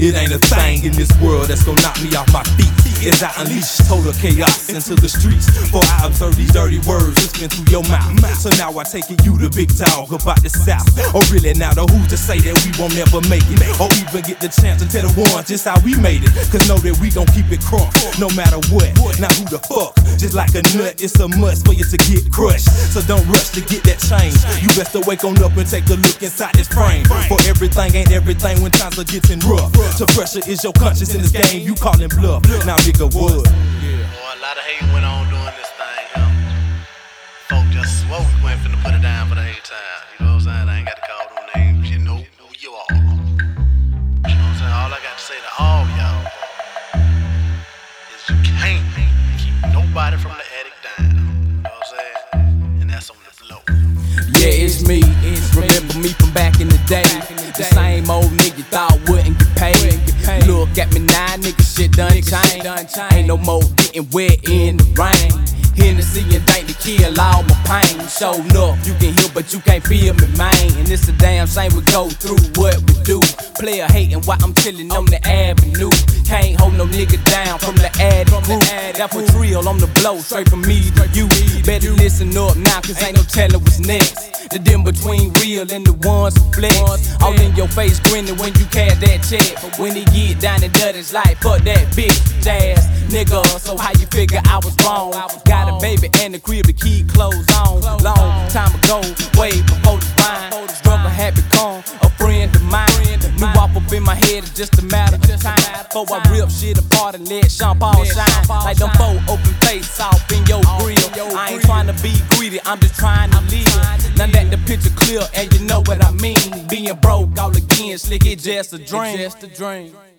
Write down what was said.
It ain't a thing in this world that's gonna knock me off my feet as I unleash total chaos into the streets. For I observe these dirty words that spin through your mouth. So now I take it you the big dog about the South. Or really now the who's to say that we won't never make it, or even get the chance to tell the ones just how we made it. Cause know that we gon' keep it crunk no matter what. Now who the fuck? Just like a nut, it's a must for you to get crushed. So don't rush to get that change. You best to wake on up and take a look inside this frame. For everything ain't everything when times are getting rough. So pressure is your conscience in this game, you callin' bluff. Now nigga what? Boy, a lot of hate went on doing this thing, yo. Folk just swore we went finna put it down for the hate time. You know what I'm saying? I ain't got to call no names. You know who you are. You know what I'm saying? All I got to say to all y'all is you can't keep nobody from the attic down. You know what I'm saying? And that's on the floor. Yeah, it's me. Remember me from back in the day. The same old nigga thought wouldn't get paid. Look at me now, nigga, shit done changed. Ain't no more getting wet in the rain. Hennessy and dank to kill all my pain. Show up, you can hear but you can't feel me, man. And it's a damn shame we go through what we do. Player hating while I'm chillin' on the avenue. Can't hold no nigga down from the ad group. That for real on the blow, straight from me to you. Better listen up now, cause ain't no telling what's next. The dim between real and the ones who flex. All in your face grinning when you cash that check. But when he get down and dirty, it's like, fuck that bitch, jazz nigga. So how you figure I was wrong? Got a baby and the crib to keep clothes on. Long time ago, way before the fine. Struggle had become a friend of mine. New up in my head, it's just a matter of time. Before I rip shit apart and let Sean Paul shine. Like them four open face off in your grill. I ain't trying to be greedy, I'm just trying to live. Now that the picture clear and you know what I mean. Being broke all again, slick, it's just a dream.